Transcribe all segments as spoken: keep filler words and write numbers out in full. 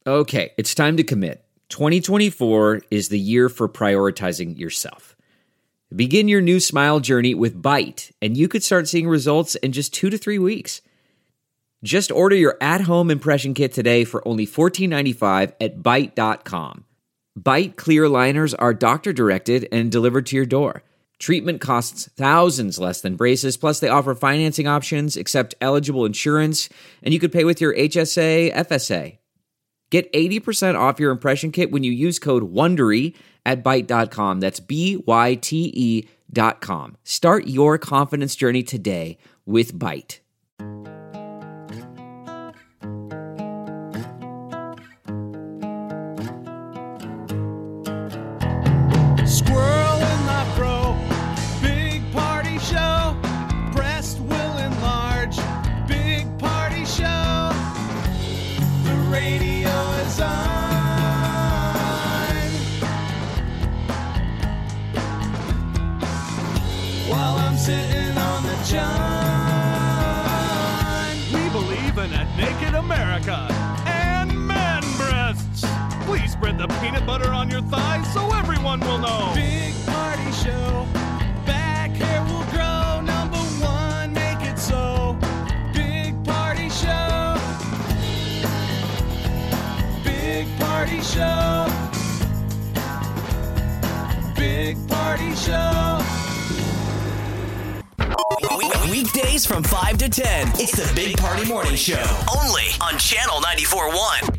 Okay, it's time to commit. twenty twenty-four is the year for prioritizing yourself. Begin your new smile journey with Byte, and you could start seeing results in just two to three weeks. Just order your at-home impression kit today for only fourteen ninety-five at byte dot com. Byte clear aligners are doctor-directed and delivered to your door. Treatment costs thousands less than braces, plus they offer financing options, accept eligible insurance, and you could pay with your H S A, F S A. Get eighty percent off your impression kit when you use code WONDERY at byte dot com. That's B Y T E dot com. Start your confidence journey today with Byte. Squirrel in my fro, big party show. Breast will enlarge, big party show. The radio is on. While I'm sitting on the john. We believe in a naked America and man breasts. Please spread the peanut butter on your thighs so everyone will know. Big party show. Back hair will grow. Number one, make it so. Big party show. Big party show. Big party show. Weekdays from five to ten. It's the Big Party Morning Show. Only on Channel ninety-four point one.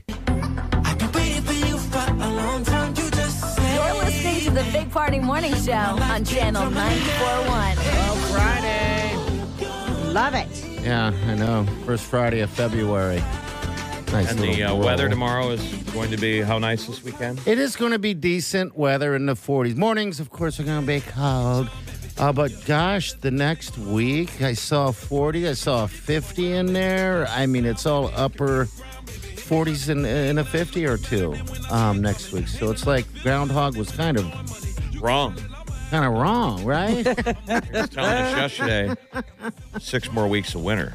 You're listening to the Big Party Morning Show on Channel ninety-four point one. Well, Friday. Love it. Yeah, I know. First Friday of February. Nice. And the uh, weather tomorrow is going to be how nice this weekend? It is going to be decent weather in the forties. Mornings, of course, are going to be cold. Uh, but gosh, the next week, I saw forty. I saw fifty in there. I mean, it's all upper forties in, in a fifty or two um, next week. So it's like Groundhog was kind of Wrong. kind of wrong, right? I was telling us yesterday, six more weeks of winter.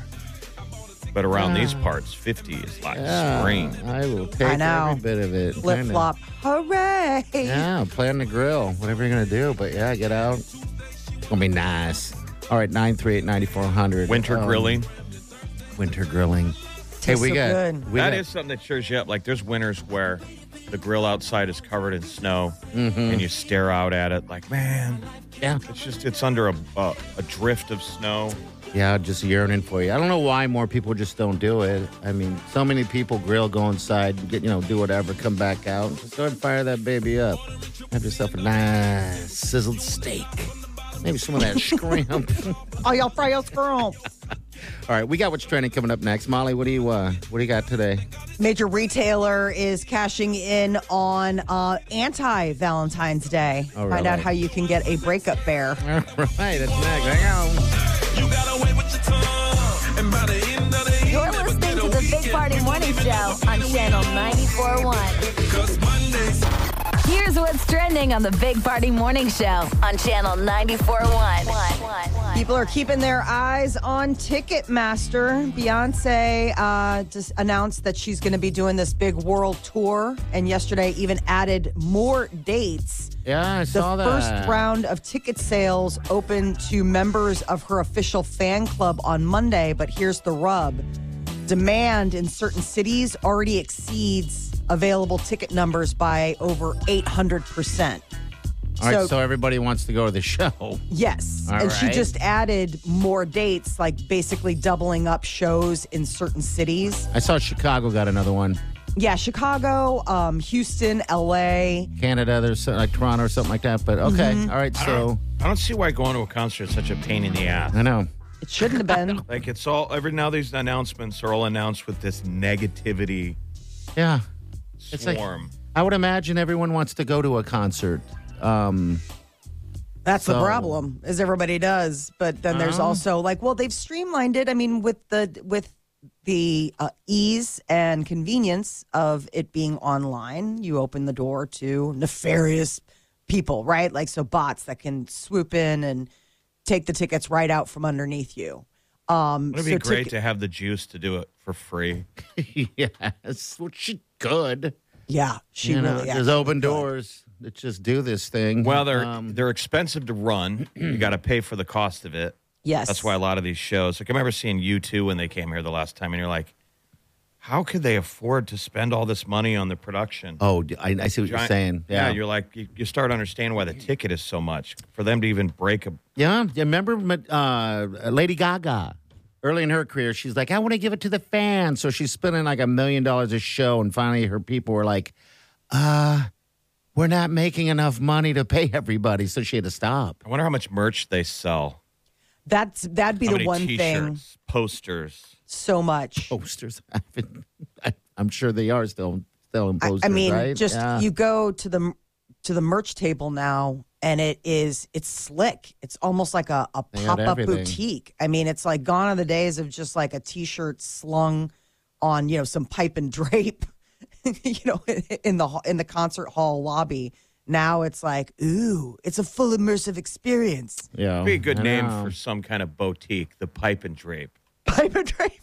But around these parts, fifty is like Yeah, spring. I will take I know. every bit of it. Flip Kinda. flop. Hooray. Yeah, play on the grill, whatever you're going to do. But yeah, get out. It's going to be nice. All right, nine three eight, nine four zero zero. Winter Um, grilling. Winter grilling. Tastes hey, we so got. good. We That got, is something that cheers you up. Like there's winters where the grill outside is covered in snow Mm-hmm. and you stare out at it like, man, Yeah. it's just, it's under a, a, a drift of snow. Yeah, just yearning for you. I don't know why more people just don't do it. I mean, so many people grill, go inside, get you know, do whatever, come back out, just go ahead and fire that baby up. Have yourself a nice sizzled steak. Maybe some of that shrimp. Oh, y'all fry your scrump. All right, we got what's trending coming up next. Molly, what do you uh, what do you got today? Major retailer is cashing in on uh, anti-Valentine's Day. Oh, Find out really? how you can get a breakup bear. All right, that's next. Hang on. You got away with your tongue. And by the end of the You're listening to the Big Party Morning Show on Channel ninety-four point one. Because Mondays. Here's what's trending on the Big Party Morning Show on Channel ninety-four point one. People are keeping their eyes on Ticketmaster. Beyonce uh, just announced that she's going to be doing this big world tour, and yesterday even added more dates. Yeah, I The saw that. first round of ticket sales opened to members of her official fan club on Monday, but here's the rub. Demand in certain cities already exceeds available ticket numbers by over eight hundred percent. All right, so everybody wants to go to the show. Yes. All and she right. just added more dates, like basically doubling up shows in certain cities. I saw Chicago got another one. Yeah, Chicago, um, Houston, L A. Canada, there's so- like Toronto or something like that. But okay, Mm-hmm. all right, I so don't, I don't see why going to a concert is such a pain in the ass. I know. It shouldn't have been. Like it's all, every now these announcements are all announced with this negativity Yeah. It's like- swarm. I would imagine everyone wants to go to a concert. Um, That's the So- problem, as everybody does. But then there's Uh-huh. also like, well, they've streamlined it. I mean, with the with the uh, ease and convenience of it being online, you open the door to nefarious people, right? Like so bots that can swoop in and take the tickets right out from underneath you. Um, Would it be so great tic- to have the juice to do it for free? Yes, well, she could. Yeah, she you know, really. there's actually open could. doors that just do this thing. Well, they're Um, they're expensive to run. You got to pay for the cost of it. Yes, That's why a lot of these shows. Like I remember seeing U two when they came here the last time, and you're like, how could they afford to spend all this money on the production? oh, I, I see what you're Giant- saying. Yeah, Yeah, you're like you, you start understanding why the ticket is so much for them to even break a. yeah. You remember uh, Lady Gaga? Early in her career, she's like, I want to give it to the fans. So she's spending like a million dollars a show. And finally, her people were like, uh, we're not making enough money to pay everybody. So she had to stop. I wonder how much merch they sell. That's that'd be How the many one T-shirts, thing. posters. So much. Posters. I've been- I, I'm sure they are still selling I, posters, I mean, right? just Yeah. you go to the to the merch table now, and it is it's slick. It's almost like a, a They got pop up everything. boutique. I mean, it's like gone are the days of just like a t shirt slung on you know some pipe and drape, you know, in the in the concert hall lobby. Now it's like, ooh, it's a full immersive experience. Yeah, Be a good I name know. for some kind of boutique, the Pipe and Drape. Pipe and drape.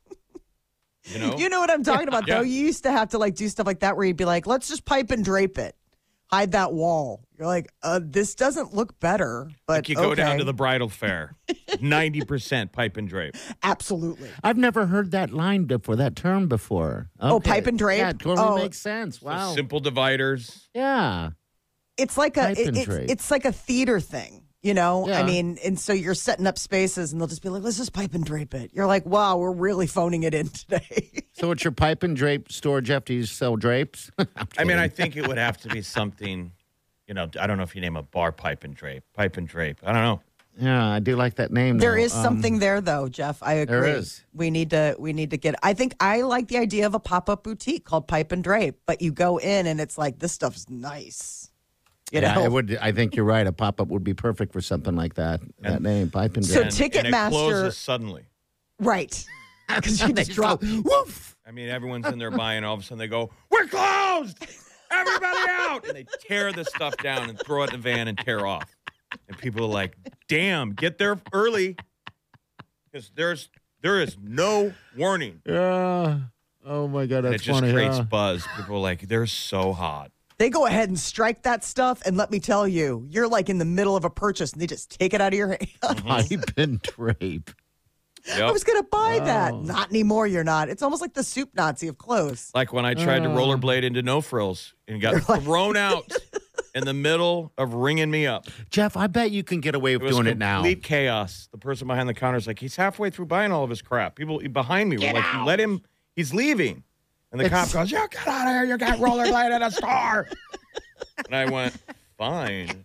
You know, You know what I'm talking about, Yeah. though. You used to have to like do stuff like that where you'd be like, let's just pipe and drape it, hide that wall. You're like, uh, this doesn't look better, but like you go down okay. to the bridal fair, ninety percent Pipe and Drape. Absolutely. I've never heard that line before, that term before. Oh, Okay. pipe and drape? Yeah, it totally Oh. makes sense. Wow. Simple dividers. Yeah. It's like a Pipe it- and it's, drape. it's like a theater thing, you know. I Yeah. mean, and so you're setting up spaces, and they'll just be like, let's just pipe and drape it. You're like, wow, we're really phoning it in today. So it's your pipe and drape store, Jeff? Do you sell drapes? I mean, I think it would have to be something, you know, I don't know if you name a bar Pipe and Drape. Pipe and Drape. I don't know. Yeah, I do like that name. There though. is Um, something there, though, Jeff. I agree. there is. We need to. We need to get. I think I like the idea of a pop up boutique called Pipe and Drape, but you go in and it's like this stuff's nice. You yeah, know, I would. I think you're right. A pop up would be perfect for something like that. That And- name, pipe and So drape. Tick- and it Ticketmaster- closes suddenly. right? Because you just drop. Woof. I mean, everyone's in there buying. All of a sudden, they go, "We're closed! Everybody out!" And they tear the stuff down and throw it in the van and tear off. And people are like, "Damn, get there early, because there's there is no warning." Yeah. Oh my God, And that's it just funny. creates huh? buzz. People are like, "They're so hot." They go ahead and strike that stuff, and let me tell you, you're like in the middle of a purchase, and they just take it out of your hand. Pipe and drape. I Yep. was going to buy that. Oh. Not anymore. You're not. It's almost like the soup Nazi of clothes. Like when I tried to Oh. rollerblade into No Frills and got thrown out in the middle of ringing me up. Jeff, I bet you can get away It with was doing it now. complete chaos. The person behind the counter is like, he's halfway through buying all of his crap. People behind me were like, let him, he's leaving. And the It's- cop goes, you get out of here. You got rollerblade at a store. And I went, fine.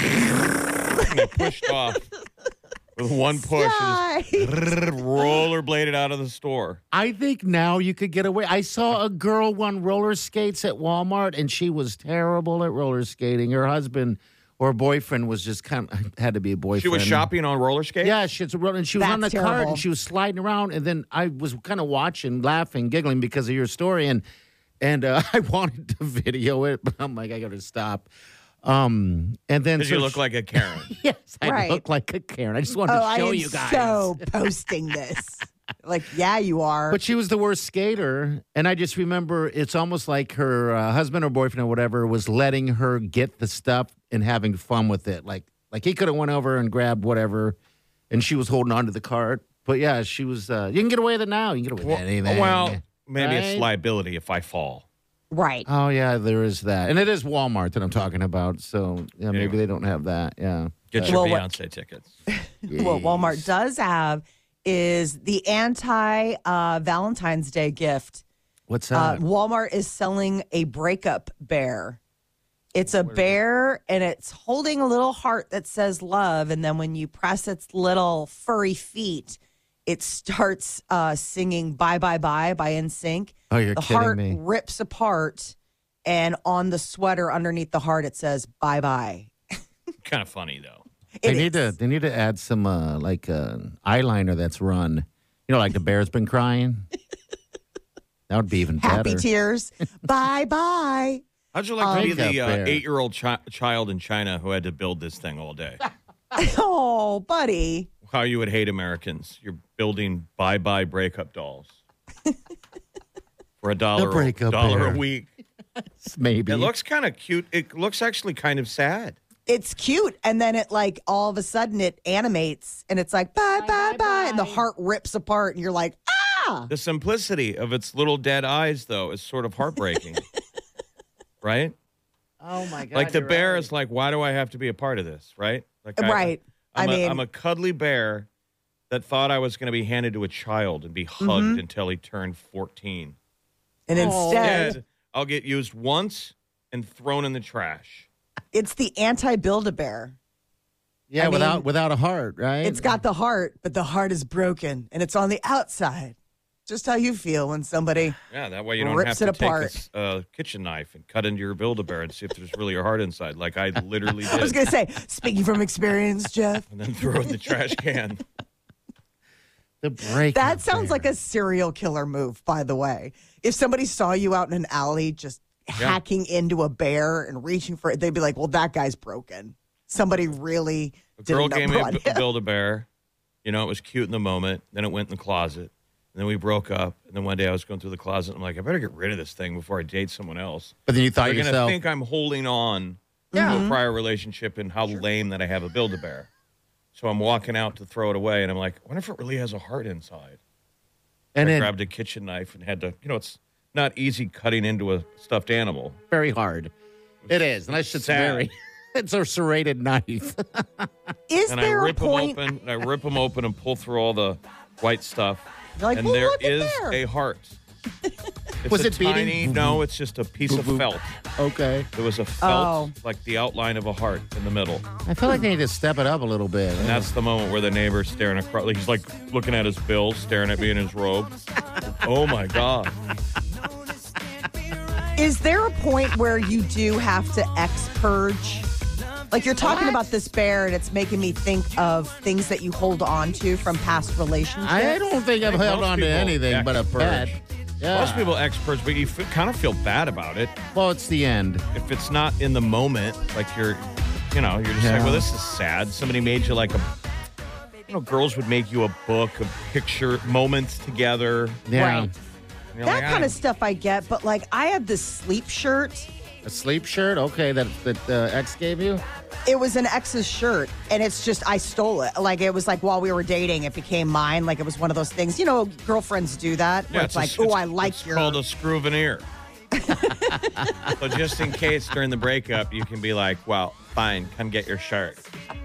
And I pushed off with one push. Yay. And just rollerbladed out of the store. I think now you could get away. I saw a girl on roller skates at Walmart, and she was terrible at roller skating. Her husband or boyfriend was just kind of had to be a boyfriend. She was shopping on roller skates? Yeah, she was, and she was on the That's cart, terrible. and she was sliding around. And then I was kind of watching, laughing, giggling because of your story, and and uh, I wanted to video it, but I'm like, I got to stop. Um, and then Because so you look she- like a Karen. yes, I Right. look like a Karen. I just wanted Oh, to I show am you guys. so posting this. Like, yeah, you are. But she was the worst skater. And I just remember it's almost like her uh, husband or boyfriend or whatever was letting her get the stuff and having fun with it. Like, like he could have went over and grabbed whatever, and she was holding onto the cart. But yeah, she was, uh, you can get away with it now. You can get away with anything. Well, maybe it's Right? liability if I fall. right. Oh, yeah, there is that. And it is Walmart that I'm talking about. So yeah, maybe Anyway. they don't have that. Yeah. Get But- your Well, what- Beyonce tickets. What Walmart does have is the anti uh, Valentine's Day gift. What's Uh, that? Walmart is selling a breakup bear. It's a bear, and it's holding a little heart that says love. And then when you press its little furry feet, it starts uh, singing "Bye Bye Bye" by N Sync. Oh, you're the kidding heart me. rips apart, and on the sweater underneath the heart, it says "Bye Bye." Kind of funny, though. They It need is. to. They need to add some uh, like uh, eyeliner that's run. You know, like the bear's been crying. That would be even Happy better. tears. Bye bye. How'd you like to be Makeup the uh, bear. eight-year-old chi- child in China who had to build this thing all day? Oh, buddy. how you would hate Americans. You're building bye-bye breakup dolls for a dollar, breakup dollar bear. a week. Maybe. It looks kind of cute. It looks actually kind of sad. It's cute. And then it like all of a sudden it animates and it's like, bye, bye, bye. And the heart rips apart and you're like, ah. The simplicity of its little dead eyes, though, is sort of heartbreaking. Right? Oh, my God. Like the you're bear right. is like, why do I have to be a part of this? Right? Like Right. I'm, I a, mean- I'm a cuddly bear that thought I was going to be handed to a child and be hugged Mm-hmm. until he turned fourteen. And instead, Instead, I'll get used once and thrown in the trash. it's the anti-Build-A-Bear. Yeah, I mean, without without a heart, right? It's got the heart, but the heart is broken and it's on the outside. Just how you feel when somebody Yeah, that way you don't rips have it to apart. take a uh, kitchen knife and cut into your Build-A-Bear and see if there's really a heart inside, like I literally did. I was going to say, speaking from experience, Jeff, And then throw it in the trash can. the break. that sounds like a serial killer move, by the way. If somebody saw you out in an alley just hacking into a bear and reaching for it, they'd be like, well, that guy's broken. Somebody really A did girl a gave number me a, on bu- him. Build-A-Bear. You know, it was cute in the moment. Then it went in the closet. And then we broke up. And then one day I was going through the closet. And I'm like, I better get rid of this thing before I date someone else. But then you thought They're going to yourself, think I'm holding on to a prior relationship and how lame that I have a Build-A-Bear. So I'm walking out to throw it away. And I'm like, I wonder if it really has a heart inside. and I then grabbed a kitchen knife and had to, you know, it's not easy cutting into a stuffed animal. very hard. It is, unless it's sad. very. It's a serrated knife. Is And I there a rip them point? open, and I rip them open and pull through all the white stuff. You're like, and well, there look at is there. a heart. It's Was a it beating? tiny? No, it's just a piece of Boop, boop. felt. Okay. There was a felt, Oh. like the outline of a heart in the middle. I feel like they need to step it up a little bit. And that's the moment where the neighbor's staring across. Like he's like looking at his bills, staring at me in his robe. Oh my God. Is there a point where you do have to ex-purge? Like you're talking about this bear and it's making me think of things that you hold on to from past relationships. I don't think I've think held most on to people anything but a ex-purge. pet. Yeah. Most people experts, but you f- kind of feel bad about it. Well, it's the end. If it's not in the moment, like you're, you know, you're just Yeah. like, well, this is sad. Somebody made you like a, you know, girls would make you a book, a picture, moments together. Yeah. Right. And you're That like, kind "Ah." of stuff I get, but like I had this sleep shirt. A sleep shirt, okay, that that uh, ex gave you. It was an ex's shirt, and it's just I stole it. Like it was like while we were dating, it became mine. Like it was one of those things, you know, girlfriends do that. Where Yeah, it's, a- like, oh, it's- I like it's your. called a screwveneer. So just in case during the breakup, you can be like, well, fine, come get your shirt.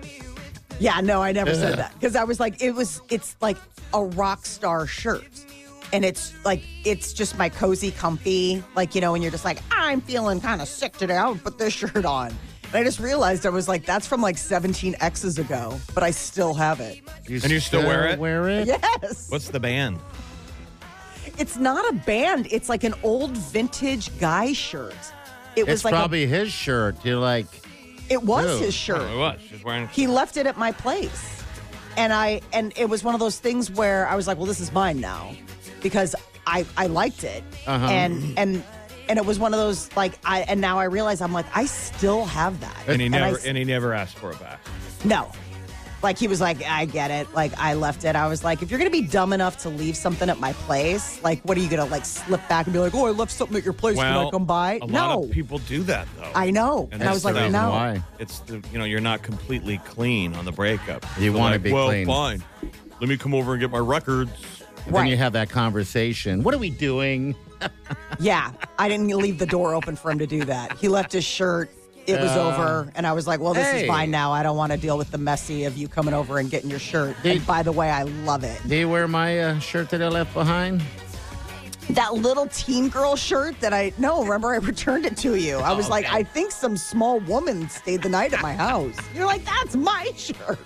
Yeah, no, I never said that because I was like, it was. It's like a rock star shirt, and it's like it's just my cozy, comfy. Like you know, when you're just like, I'm feeling kind of sick today, I'll put this shirt on. And I just realized I was like, that's from like seventeen X's ago, but I still have it. You And you still wear it? Wear it? Yes. What's the band? It's not a band. It's like an old vintage guy shirt. It was It's like probably his shirt. You're like, a, it was Ew. his shirt. Oh, it was. She's wearing. He left it at my place, and I and it was one of those things where I was like, well, this is mine now, because I I liked it, Uh-huh. and and and it was one of those like I and now I realize I'm like I still have that, And he I never s- and he never asked for it back. no. Like he was like, I get it. Like I left it. I was like, if you're gonna be dumb enough to leave something at my place, like what are you gonna like slip back and be like, oh, I left something at your place. Can I come by? a no, lot of people do that though. I know. And, I that's was like, the reason no. why? It's the you know you're not completely clean on the breakup. You They're wanna like, be well, clean." fine. Let me come over and get my records. then Right. you have that conversation. What are we doing? Yeah, I didn't leave the door open for him to do that. He left his shirt. It was over, and I was like, well, this hey. is fine now. I don't want to deal with the messy of you coming over and getting your shirt. Did- And by the way, I love it. Do you wear my uh, shirt that I left behind? That little teen girl shirt that I, no, remember I returned it to you. I was like, okay. I think some small woman stayed the night at my house. You're like, that's my shirt.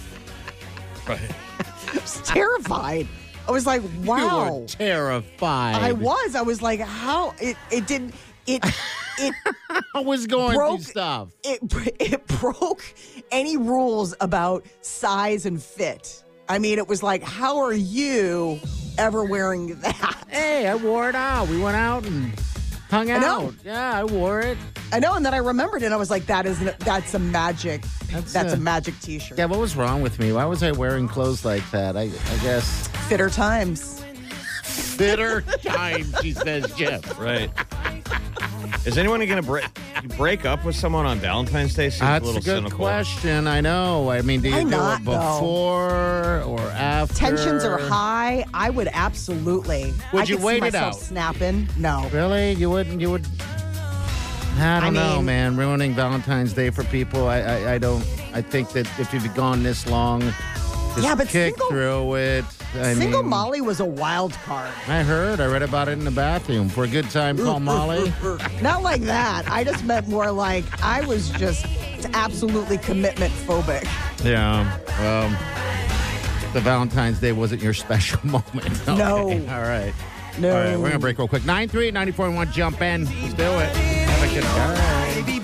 Right. I was terrified. I was like, You wow. were terrified. I was. I was like, how? It, it didn't, it, it, I was going Broke- through stuff. it it broke any rules about size and fit. I mean, it was like, how are you ever wearing that? Hey, I wore it out. We went out and hung I know. out. Yeah, I wore it. I know, and then I remembered it. And I was like, "That is that's a magic. That's, That's, uh, a magic T-shirt." Yeah, what was wrong with me? Why was I wearing clothes like that? I, I guess. Fitter times. Bitter time, she says, Jeff. Right. Is anyone going to break break up with someone on Valentine's Day? Seems That's a little a good cynical. question. I know. I mean, do you Why do not, it though? before or after? Tensions are high. I would absolutely. Would I you could wait see it myself out? Snapping? No. Really? You wouldn't? You would? I don't I know, mean- man. Ruining Valentine's Day for people. I, I, I don't. I think that if you've gone this long, just Yeah, but kick single- through it. I Single mean, Molly was a wild card. I heard. I read about it in the bathroom. For a good time, call Molly. Not like that. I just meant more like I was just absolutely commitment phobic. Yeah. Well, the Valentine's Day wasn't your special moment. Okay. No. All right. No. All right. We're going to break real quick. nine three eight, nine four one. Jump in. Let's do it. Have a good day.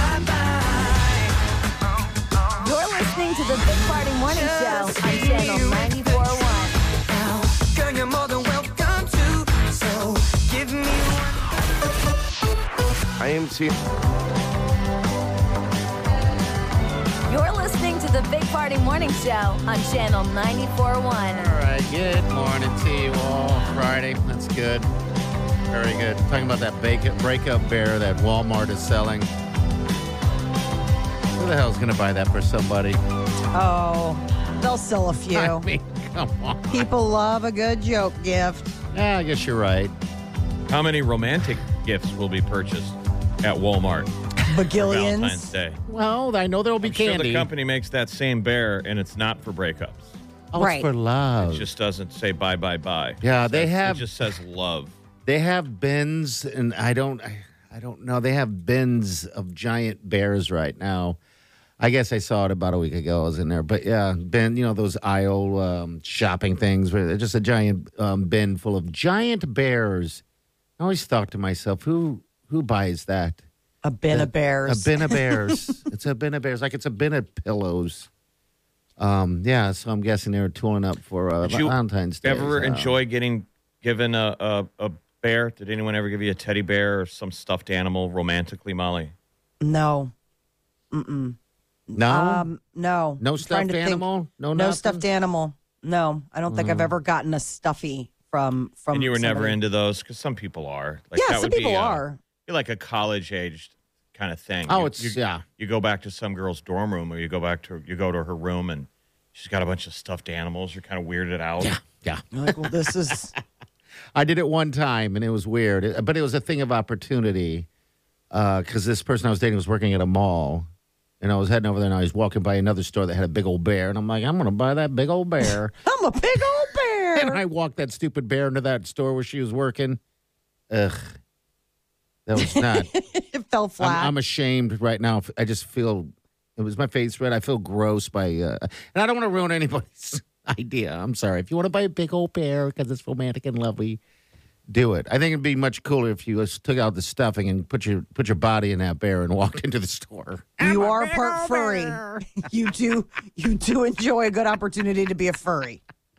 You're listening to the Big Party Morning Show on Channel ninety-four point one. Girl, you're more than welcome to. So give me I am T. You're listening to the Big Party Morning Show on Channel ninety-four point one. All right. Good morning to you all. Friday. That's good. Very good. Talking about that bacon, breakup bear that Walmart is selling. Who the hell's going to buy that for somebody? Oh, they'll sell a few. I mean, come on. People love a good joke gift. Yeah, I guess you're right. How many romantic gifts will be purchased at Walmart for Valentine's Bagillions. Day? Well, I know there will be I'm sure candy. the company makes that same bear, and it's not for breakups. Oh, it's Right. for love. It just doesn't say bye, bye, bye. Yeah, It they says- have- It just says love. They have bins, and I don't, I, I don't know. They have bins of giant bears right now. I guess I saw it about a week ago. I was in there, but yeah, bin. You know those aisle um, shopping things where they're just a giant um, bin full of giant bears. I always thought to myself, who who buys that? A bin of bears. A bin of bears. It's a bin of bears, like it's a bin of pillows. Um, yeah, so I'm guessing they were tooling up for uh, Did you Valentine's Day. Ever so. enjoy getting given a, a, a bear? Did anyone ever give you a teddy bear or some stuffed animal romantically, Molly? No. Mm-mm. No, Um, no. no I'm trying stuffed to think. animal. No, No nothing? stuffed animal. No, I don't think I've ever gotten a stuffy from from. And you were never somebody. into those? Because some people are. Like, Yeah, that some would be, people uh, are. be like a college-aged kind of thing. Oh, You- it's you, yeah. You go back to some girl's dorm room, or you go back to you go to her room, and she's got a bunch of stuffed animals. You're kind of weirded out. Yeah, yeah. You're like, well, this is. I did it one time, and it was weird, It- but it was a thing of opportunity because this person I was dating was working at a mall, and I was heading over there, and I was walking by another store that had a big old bear, and I'm like, I'm going to buy that big old bear. I'm a big old bear. And I walked that stupid bear into that store where she was working. Ugh. That was not. It fell flat. I'm, I'm ashamed right now. I just feel, it was my face red. I feel gross by, uh, and I don't want to ruin anybody's idea. I'm sorry. If you want to buy a big old bear because it's romantic and lovely, do it. I think it'd be much cooler if you just took out the stuffing and put your put your body in that bear and walked into the store. you are part furry. you do. You do enjoy a good opportunity to be a furry.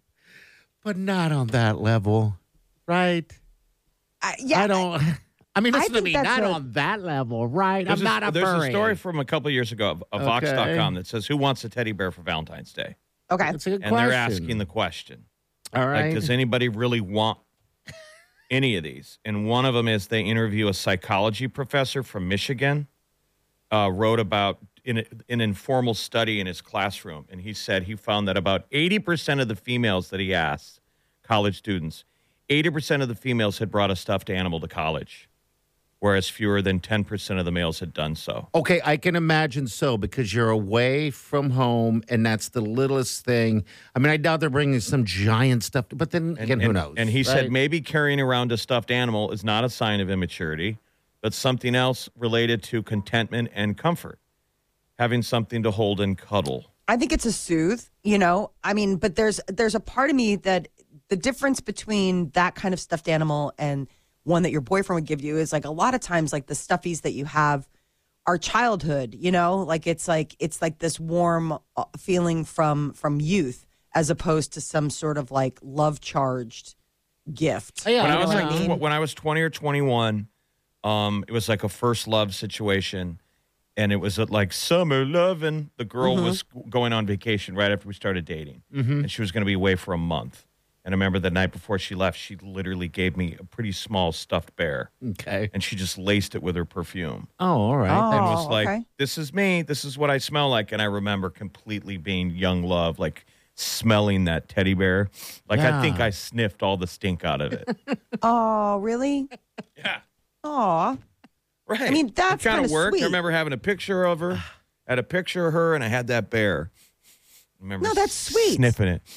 But not on that level, right? I, yeah, I don't. I mean, I listen to think me. that's Not a- on that level, right? There's, I'm not a, there's furry. a story from a couple of years ago of, of Okay. Vox dot com that says, "Who wants a teddy bear for Valentine's Day?" Okay. That's a good And question. they're asking the question. All right. Like, does anybody really want any of these? And one of them is they interview a psychology professor from Michigan, uh, wrote about in a, an informal study in his classroom. And he said he found that about eighty percent of the females that he asked, college students, eighty percent of the females had brought a stuffed animal to college, whereas fewer than ten percent of the males had done so. Okay, I can imagine so because you're away from home, and that's the littlest thing. I mean, I doubt they're bringing some giant stuff, but then And, again, who and- knows? And he right? said maybe carrying around a stuffed animal is not a sign of immaturity, but something else related to contentment and comfort. Having something to hold and cuddle. I think it's a soothe, you know. I mean, but there's there's a part of me that the difference between that kind of stuffed animal and one that your boyfriend would give you is like a lot of times like the stuffies that you have are childhood, you know, like it's like it's like this warm uh, feeling from from youth as opposed to some sort of like love charged gift. Oh, yeah, When I I was know like, what I tw- mean. when I was twenty or twenty-one, Um, it was like a first love situation. And it was at like summer loving. The girl Mm-hmm. was going on vacation right after we started dating. Mm-hmm. And she was going to be away for a month. And I remember the night before she left, she literally gave me a pretty small stuffed bear. Okay. And she just laced it with her perfume. Oh, all right. Oh. And was like, okay. this is me. This is what I smell like. And I remember completely being young love, like smelling that teddy bear. Like I think Yeah. I sniffed all the stink out of it. Oh, really? Yeah. Aw. Right. I mean, that's kind kinda of worked. sweet. I remember having a picture of her. I had a picture of her, and I had that bear. I remember No, that's sweet. Sniffing it.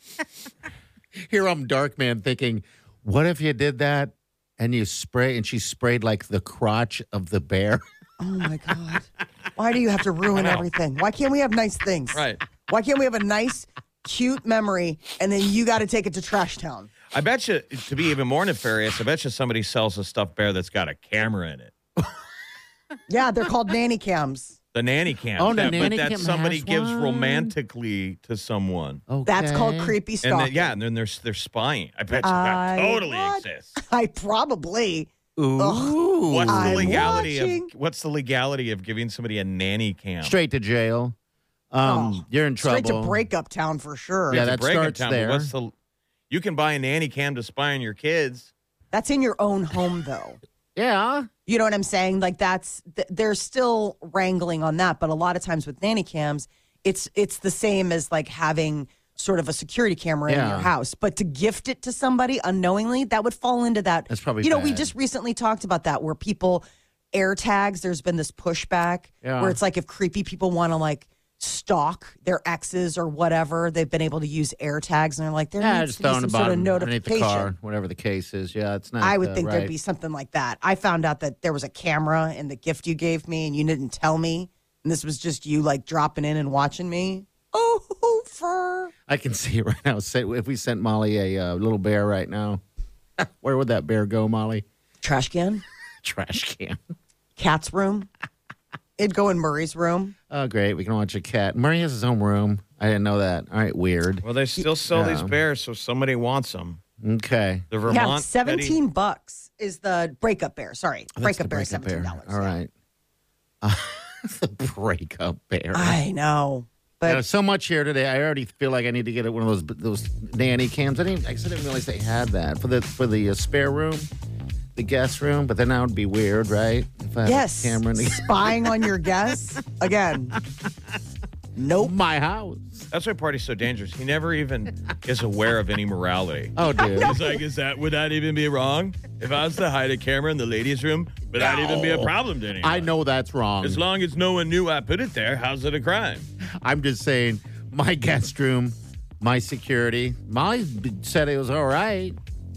Here I'm dark man thinking, what if you did that and you spray and she sprayed like the crotch of the bear? Oh, my God. Why do you have to ruin everything? Why can't we have nice things? Right. Why can't we have a nice, cute memory and then you got to take it to Trash Town? I bet you, to be even more nefarious, I bet you somebody sells a stuffed bear that's got a camera in it. Yeah, they're called nanny cams. The nanny cam. Oh, the that, nanny but that cam somebody has gives one. romantically to someone. Okay. That's called creepy And stalking. then, yeah, and then they're, they're spying. I bet you I that totally what? exists. I probably. Ooh. What's the I'm legality watching. of what's the legality of giving somebody a nanny cam? Straight to jail. Um, Oh, you're in trouble. Straight to breakup town for sure. Yeah, It's a that breakup starts time, but there. What's the, you can buy a nanny cam to spy on your kids. That's in your own home, though. Yeah. You know what I'm saying? Like that's th- they're still wrangling on that, but a lot of times with nanny cams, it's it's the same as like having sort of a security camera in Yeah. your house. But to gift it to somebody unknowingly, that would fall into that. That's probably you know we bad. just recently talked about that where people air tags. There's been this pushback Yeah. where it's like if creepy people want to like stalk their exes or whatever, they've been able to use air tags, and they're like there Yeah, needs just to be throwing some the sort of bottom underneath the notification. car, whatever the case is. Yeah, it's not. I would uh, think right. there'd be something like that. I found out that there was a camera in the gift you gave me and you didn't tell me. And this was just you like dropping in and watching me. Oh, fur. I can see it right now. Say, if we sent Molly a uh, little bear right now, where would that bear go, Molly? Trash can, Trash can. cat's room. It'd go in Murray's room. Oh, great. We can watch a cat. Murray has his own room. I didn't know that. All right, weird. Well, they still sell Yeah. these bears, so somebody wants them. Okay. The Yeah, Vermont seventeen bucks is the breakup bear. Sorry, Oh, that's breakup the bear, breakup seventeen dollars. All right. Uh, the breakup bear. I know, Yeah, but so much here today. I already feel like I need to get one of those those nanny cams. I didn't. I guess I didn't realize they had that for the for the uh, spare room, the guest room. But then that would be weird, right? If I had yes, a camera in the spying on your guests again. Nope. my house. That's why Party's so dangerous. He never even is aware of any morality. Oh, dude. He's like, is that would that even be wrong? If I was to hide a camera in the ladies' room, would that even be a problem to anyone? I know that's wrong. As long as no one knew I put it there, how's it a crime? I'm just saying, my guest room, my security. Molly said it was all right.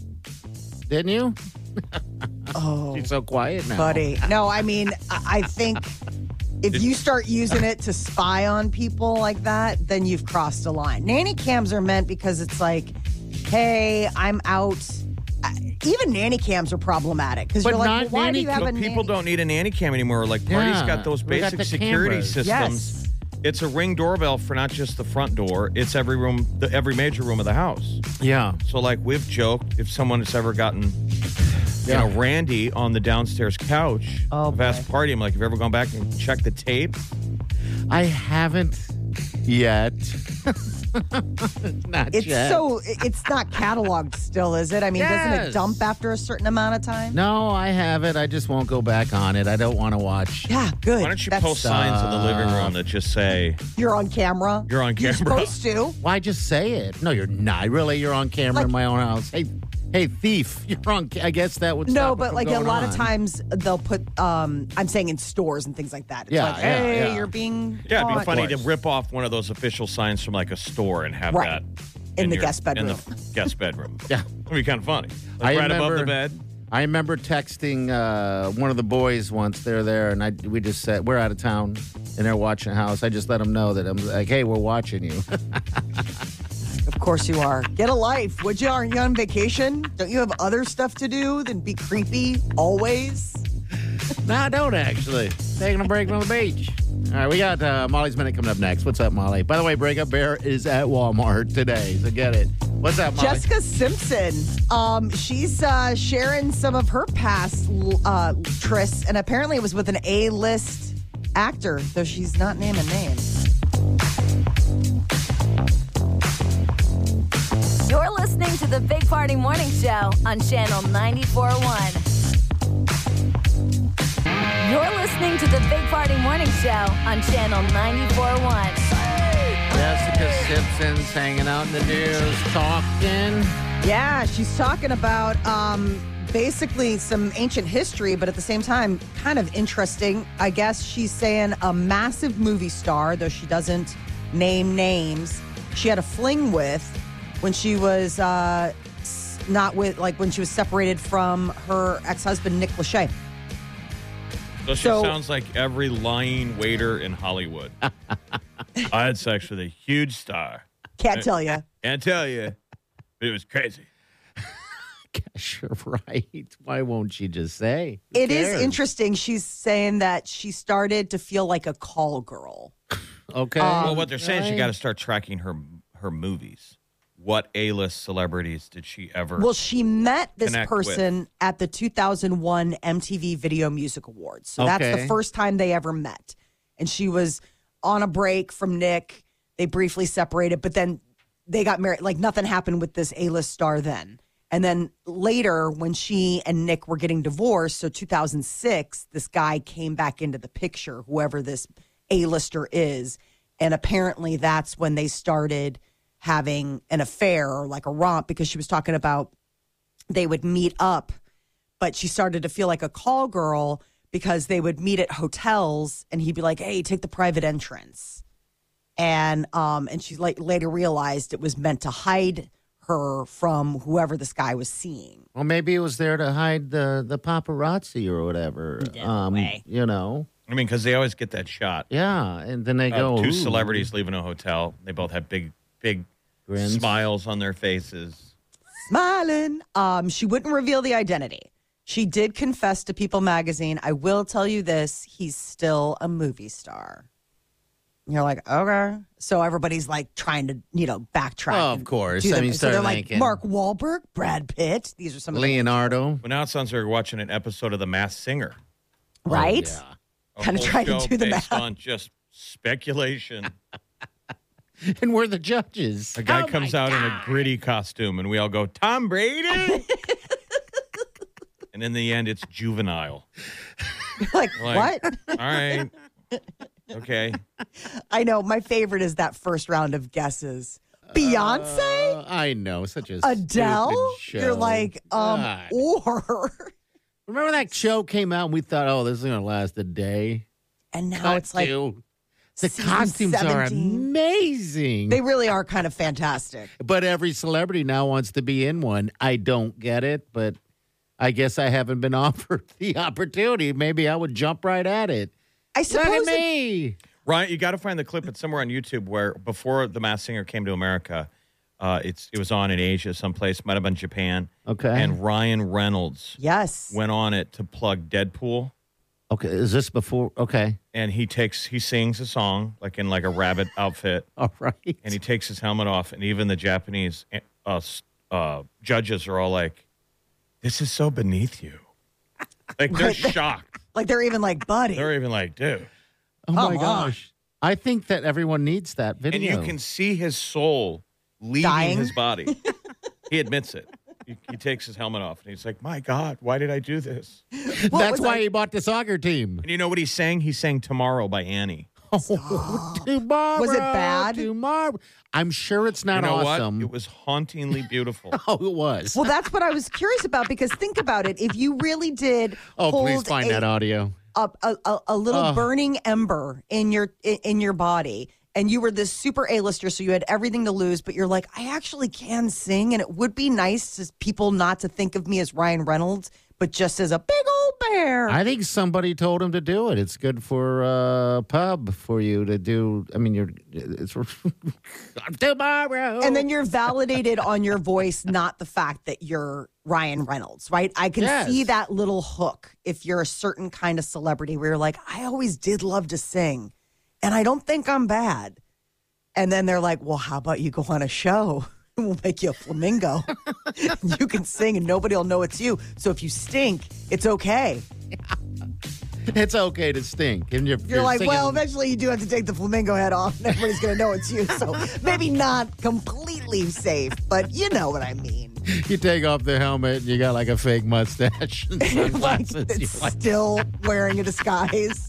Didn't you? Oh, She's so quiet now. buddy. No, I mean, I I think if you start using it to spy on people like that, then you've crossed a line. Nanny cams are meant because it's like, hey, I'm out. I- Even nanny cams are problematic because But you're like, not well, why do nanny you have But a people nanny? don't need a nanny cam anymore. Like Party's Yeah, got those we got basic the security cameras. systems. Yes. It's a Ring doorbell for not just the front door. It's every room, the, every major room of the house. Yeah. So like we've joked, if someone has ever gotten, Yeah. you know, Randy on the downstairs couch, Oh, I've asked Party, I'm like, have you ever gone back and checked the tape? I haven't yet. Not It's yet. so, it- it's not cataloged still, is it? I mean, doesn't Yes. it dump after a certain amount of time? No, I haven't. I just won't go back on it. I don't want to watch. Yeah, good. Why don't you That's- post signs in the living room that just say, You're on camera. You're on You're camera. supposed to. Why just say it? No, you're not. Really, you're on camera Like- in my own house. Hey, hey, thief! You're on. ca- I guess that would. No, stop it but from like a going lot of on. times they'll put, um, I'm saying in stores and things like that. It's Yeah, like, yeah, hey, yeah. you're being yeah, it'd be caught. funny to course. rip off one of those official signs from like a store and have Right. that In the your- guest bedroom. In the guest bedroom. Yeah. That'd be kind of funny. Like I right above remember- the bed. I remember texting uh, one of the boys once. They're there, and I we just said we're out of town, and they're watching a house. I just let them know that I'm like, hey, we're watching you. Of course you are. Get a life. Would you? Aren't you on vacation? Don't you have other stuff to do than be creepy always? no, I don't actually. Taking a break on the beach. All right, we got uh, Molly's Minute coming up next. What's up, Molly? By the way, Breakup Bear is at Walmart today, so get it. What's up, Molly? Jessica Simpson. Um, she's uh, sharing some of her past uh, trysts, and apparently it was with an A-list actor, though she's not naming names. You're listening to the Big Party Morning Show on Channel ninety-four point one. You're listening to the Big Party Morning Show on Channel ninety-four point one. Jessica Simpson's hanging out in the news, talking. Yeah, she's talking about um, basically some ancient history, but at the same time, kind of interesting. I guess she's saying a massive movie star, though she doesn't name names, she had a fling with when she was uh, not with, like when she was separated from her ex-husband, Nick Lachey. So she So- sounds like every lying waiter in Hollywood. I had sex with a huge star. Can't tell you. Can't tell you, but it was crazy. Gosh, you're right. Why won't she just say? Who It is cares? interesting. She's saying that she started to feel like a call girl. Okay. well, what they're saying is you right. got to start tracking her her movies. What A-list celebrities did she ever? Well, she met this Connect person at the two thousand one M T V Video Music Awards. So that's Okay. the first time they ever met. And she was on a break from Nick. They briefly separated, but then they got married. Like nothing happened with this A-list star then. And then later, when she and Nick were getting divorced, so two thousand six, this guy came back into the picture, whoever this A-lister is. And apparently that's when they started having an affair or like a romp, because she was talking about they would meet up, but she started to feel like a call girl because they would meet at hotels and he'd be like, hey, take the private entrance. And um, and she like later realized it was meant to hide her from whoever this guy was seeing. Well, maybe it was there to hide the, the paparazzi or whatever. Um, way. You know. I mean, because they always get that shot. Yeah, and then they Uh, go. two "Ooh." celebrities leaving a hotel. They both have big, big Grins. smiles on their faces. Smiling. Um, she wouldn't reveal the identity. She did confess to People magazine, I will tell you this, he's still a movie star. And you're like, okay. So everybody's like trying to, you know, backtrack. Oh, of and course. do I them. mean, so start they're like thinking. Mark Wahlberg, Brad Pitt. These are some of the Leonardo. Well, now it sounds like we're watching an episode of The Masked Singer. right? Oh, yeah. A Kinda whole trying to show do the based math. on just speculation. And we're the judges. A guy Oh, comes my out in a God. gritty costume, and we all go, Tom Brady? And in the end, it's Juvenile. like, Like, what? All right. Okay. I know. My favorite is that first round of guesses. Beyonce? Uh, I know, such a Adele? stupid show. You're like, um, God. or. Remember that show came out and we thought, oh, this is going to last a day? And now Cut it's like, to- the season costumes are seventeen. amazing. They really are kind of fantastic. But every celebrity now wants to be in one. I don't get it, but I guess I haven't been offered the opportunity. Maybe I would jump right at it. I Look suppose at it- me. Ryan, you got to find the clip. It's somewhere on YouTube where before The Masked Singer came to America, uh, it's it was on in Asia someplace, might have been Japan. Okay. And Ryan Reynolds yes. went on it to plug Deadpool. Okay, is this before? Okay. And he takes, he sings a song, like in like a rabbit outfit. All right. And he takes his helmet off. And even the Japanese uh, uh, judges are all like, this is so beneath you. Like, they're Right. shocked. Like they're even like, buddy. They're even like, dude. Oh, Come my on. gosh. I think that everyone needs that video. And you can see his soul leaving Dying? his body. He admits it. He, he takes his helmet off and he's like, my God, why did I do this? What That's was why I- he bought the soccer team. And you know what he sang? He sang Tomorrow by Annie. Tomorrow. Was it bad? Tomorrow. I'm sure it's not you know awesome. what? It was hauntingly beautiful. Oh, it was. Well, that's what I was curious about, because think about it. If you really did oh, hold please find a, that audio. a, a, a, a little Ugh. burning ember in your in, in your body, and you were this super A-lister, so you had everything to lose, but you're like, I actually can sing, and it would be nice to people not to think of me as Ryan Reynolds, but just as a big old bear. I think somebody told him to do it. It's good for uh, pub for you to do. I mean, you're it's tomorrow. And then you're validated on your voice, not the fact that you're Ryan Reynolds, right? I can Yes. see that little hook if you're a certain kind of celebrity where you're like, I always did love to sing, and I don't think I'm bad. And then they're like, well, how about you go on a show? We'll make you a flamingo. You can sing and nobody will know it's you. So if you stink, it's okay. It's okay to stink. And you're, You're, you're like, singing- well, eventually you do have to take the flamingo head off and everybody's going to know it's you. So maybe not completely safe, but you know what I mean. You take off the helmet and you got like a fake mustache and Like, sunglasses. it's You're like, still wearing a disguise.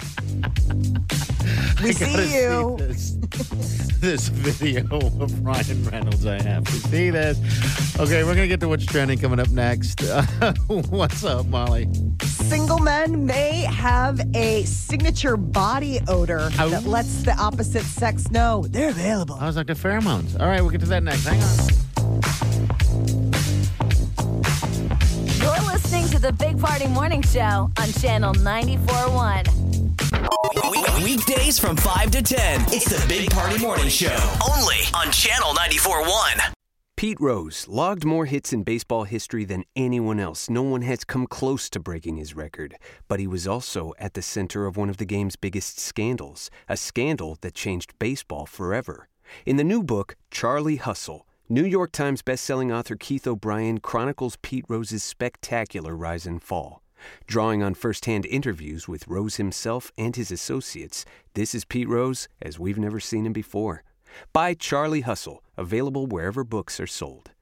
We I gotta see you. this, this video of Ryan Reynolds. I have to see this. Okay, we're going to get to what's trending coming up next. Uh, what's up, Molly? Single men may have a signature body odor Ow. that lets the opposite sex know they're available. I was like the pheromones. All right, we'll get to that next. Hang on. You're listening to the Big Party Morning Show on Channel ninety-four point one. Weekdays from five to ten. It's the Big Party Morning Show. Only on Channel ninety-four point one. Pete Rose logged more hits in baseball history than anyone else. No one has come close to breaking his record. But he was also at the center of one of the game's biggest scandals, a scandal that changed baseball forever. In the new book, Charlie Hustle, New York Times bestselling author Keith O'Brien chronicles Pete Rose's spectacular rise and fall. Drawing on first-hand interviews with Rose himself and his associates, this is Pete Rose as we've never seen him before. Buy Charlie Hustle, available wherever books are sold.